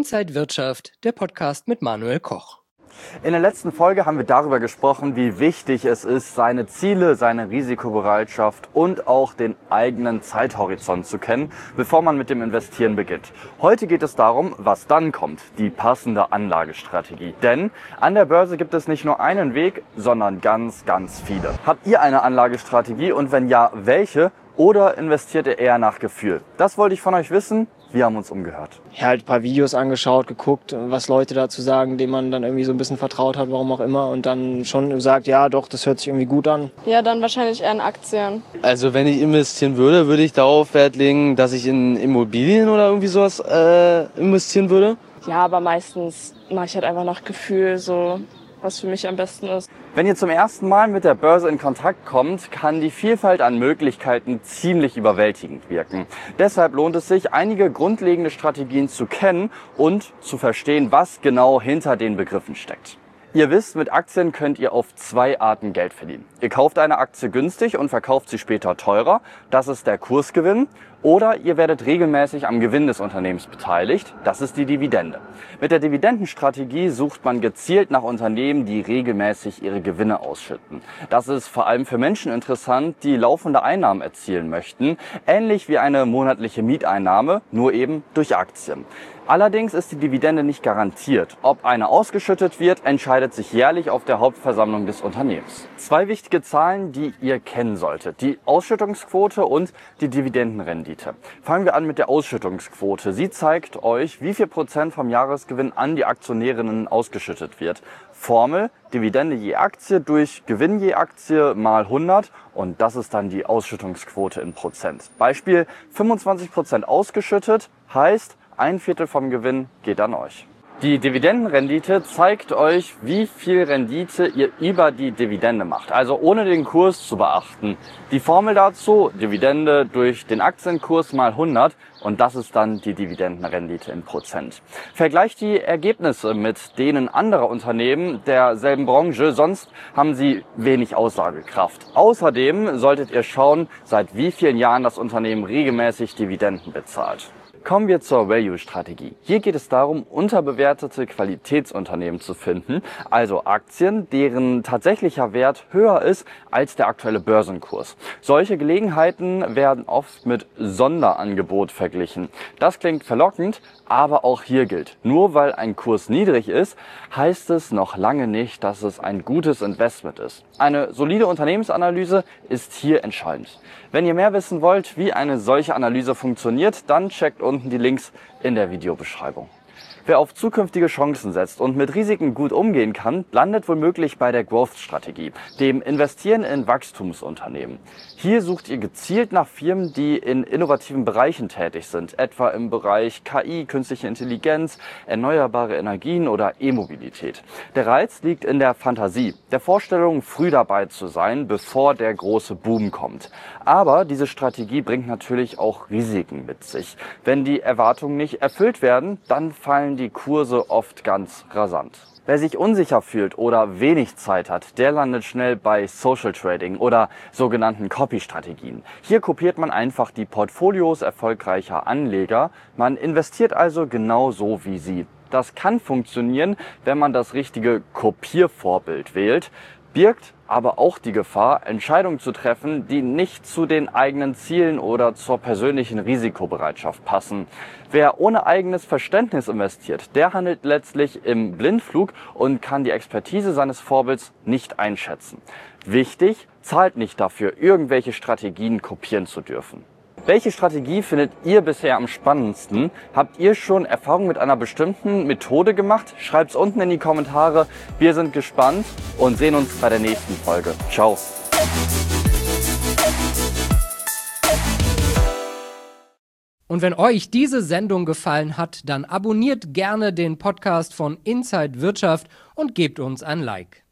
Inside Wirtschaft, der Podcast mit Manuel Koch. In der letzten Folge haben wir darüber gesprochen, wie wichtig es ist, seine Ziele, seine Risikobereitschaft und auch den eigenen Zeithorizont zu kennen, bevor man mit dem Investieren beginnt. Heute geht es darum, was dann kommt, die passende Anlagestrategie. Denn an der Börse gibt es nicht nur einen Weg, sondern ganz viele. Habt ihr eine Anlagestrategie und wenn ja, welche? Oder investiert ihr eher nach Gefühl? Das wollte ich von euch wissen. Wir haben uns umgehört. Ja, halt ein paar Videos angeschaut, geguckt, was Leute dazu sagen, denen man dann irgendwie so ein bisschen vertraut hat, warum auch immer. Und dann schon gesagt, ja doch, das hört sich irgendwie gut an. Ja, dann wahrscheinlich eher in Aktien. Also wenn ich investieren würde, würde ich darauf Wert legen, dass ich in Immobilien oder irgendwie sowas investieren würde. Ja, aber meistens mache ich halt einfach nach Gefühl, so was für mich am besten ist. Wenn ihr zum ersten Mal mit der Börse in Kontakt kommt, kann die Vielfalt an Möglichkeiten ziemlich überwältigend wirken. Deshalb lohnt es sich, einige grundlegende Strategien zu kennen und zu verstehen, was genau hinter den Begriffen steckt. Ihr wisst, mit Aktien könnt ihr auf zwei Arten Geld verdienen. Ihr kauft eine Aktie günstig und verkauft sie später teurer. Das ist der Kursgewinn. Oder ihr werdet regelmäßig am Gewinn des Unternehmens beteiligt. Das ist die Dividende. Mit der Dividendenstrategie sucht man gezielt nach Unternehmen, die regelmäßig ihre Gewinne ausschütten. Das ist vor allem für Menschen interessant, die laufende Einnahmen erzielen möchten. Ähnlich wie eine monatliche Mieteinnahme, nur eben durch Aktien. Allerdings ist die Dividende nicht garantiert. Ob eine ausgeschüttet wird, entscheidet sich jährlich auf der Hauptversammlung des Unternehmens. Zwei wichtige Zahlen, die ihr kennen solltet. Die Ausschüttungsquote und die Dividendenrendite. Fangen wir an mit der Ausschüttungsquote. Sie zeigt euch, wie viel Prozent vom Jahresgewinn an die Aktionärinnen ausgeschüttet wird. Formel: Dividende je Aktie durch Gewinn je Aktie mal 100 und das ist dann die Ausschüttungsquote in Prozent. Beispiel: 25% ausgeschüttet heißt, ein Viertel vom Gewinn geht an euch. Die Dividendenrendite zeigt euch, wie viel Rendite ihr über die Dividende macht, also ohne den Kurs zu beachten. Die Formel dazu: Dividende durch den Aktienkurs mal 100 und das ist dann die Dividendenrendite in Prozent. Vergleicht die Ergebnisse mit denen anderer Unternehmen derselben Branche, sonst haben sie wenig Aussagekraft. Außerdem solltet ihr schauen, seit wie vielen Jahren das Unternehmen regelmäßig Dividenden bezahlt. Kommen wir zur Value-Strategie. Hier geht es darum, unterbewertete Qualitätsunternehmen zu finden, also Aktien, deren tatsächlicher Wert höher ist als der aktuelle Börsenkurs. Solche Gelegenheiten werden oft mit Sonderangebot verglichen. Das klingt verlockend, aber auch hier gilt, nur weil ein Kurs niedrig ist, heißt es noch lange nicht, dass es ein gutes Investment ist. Eine solide Unternehmensanalyse ist hier entscheidend. Wenn ihr mehr wissen wollt, wie eine solche Analyse funktioniert, dann checkt unten die Links in der Videobeschreibung. Wer auf zukünftige Chancen setzt und mit Risiken gut umgehen kann, landet womöglich bei der Growth-Strategie, dem Investieren in Wachstumsunternehmen. Hier sucht ihr gezielt nach Firmen, die in innovativen Bereichen tätig sind, etwa im Bereich KI, künstliche Intelligenz, erneuerbare Energien oder E-Mobilität. Der Reiz liegt in der Fantasie, der Vorstellung, früh dabei zu sein, bevor der große Boom kommt. Aber diese Strategie bringt natürlich auch Risiken mit sich. Wenn die Erwartungen nicht erfüllt werden, dann fallen die Kurse oft ganz rasant. Wer sich unsicher fühlt oder wenig Zeit hat, der landet schnell bei Social Trading oder sogenannten Copy-Strategien. Hier kopiert man einfach die Portfolios erfolgreicher Anleger. Man investiert also genau so wie sie. Das kann funktionieren, wenn man das richtige Kopiervorbild wählt, birgt aber auch die Gefahr, Entscheidungen zu treffen, die nicht zu den eigenen Zielen oder zur persönlichen Risikobereitschaft passen. Wer ohne eigenes Verständnis investiert, der handelt letztlich im Blindflug und kann die Expertise seines Vorbilds nicht einschätzen. Wichtig: zahlt nicht dafür, irgendwelche Strategien kopieren zu dürfen. Welche Strategie findet ihr bisher am spannendsten? Habt ihr schon Erfahrung mit einer bestimmten Methode gemacht? Schreibt's unten in die Kommentare. Wir sind gespannt und sehen uns bei der nächsten Folge. Ciao! Und wenn euch diese Sendung gefallen hat, dann abonniert gerne den Podcast von Inside Wirtschaft und gebt uns ein Like.